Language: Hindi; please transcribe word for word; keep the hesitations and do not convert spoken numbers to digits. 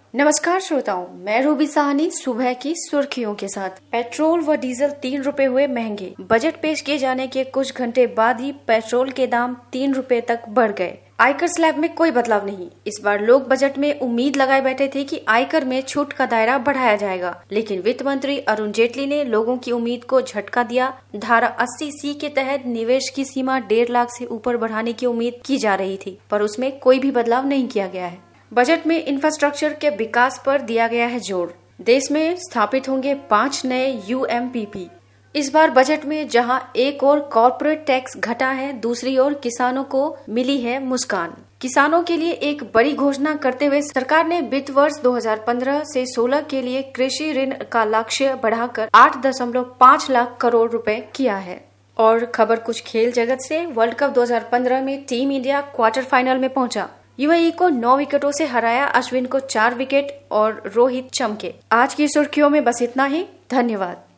नमस्कार श्रोताओं, मैं रूबी साहनी सुबह की सुर्खियों के साथ। पेट्रोल व डीजल तीन रुपए हुए महंगे। बजट पेश किए जाने के कुछ घंटे बाद ही पेट्रोल के दाम तीन रुपए तक बढ़ गए। आयकर स्लैब में कोई बदलाव नहीं। इस बार लोग बजट में उम्मीद लगाए बैठे थे कि आयकर में छूट का दायरा बढ़ाया जाएगा, लेकिन वित्त मंत्री अरुण जेटली ने लोगों की उम्मीद को झटका दिया। धारा अस्सी सी के तहत निवेश की सीमा डेढ़ लाख से ऊपर बढ़ाने की उम्मीद की जा रही थी, पर उसमें कोई भी बदलाव नहीं किया गया है। बजट में इंफ्रास्ट्रक्चर के विकास पर दिया गया है जोर। देश में स्थापित होंगे पांच नए यू एम पी पी। इस बार बजट में जहां एक ओर कॉर्पोरेट टैक्स घटा है, दूसरी ओर किसानों को मिली है मुस्कान। किसानों के लिए एक बड़ी घोषणा करते हुए सरकार ने वित्त वर्ष दो हज़ार पंद्रह से सोलह के लिए कृषि ऋण का लक्ष्य बढ़ाकर आठ दशमलव पाँच लाख करोड़ रुपए किया है। और खबर कुछ खेल जगत से। वर्ल्ड कप दो हज़ार पंद्रह में टीम इंडिया क्वार्टर फाइनल में पहुंचा। यू ए ई को नौ विकेटों से हराया। अश्विन को चार विकेट और रोहित चमके। आज की सुर्खियों में बस इतना ही। धन्यवाद।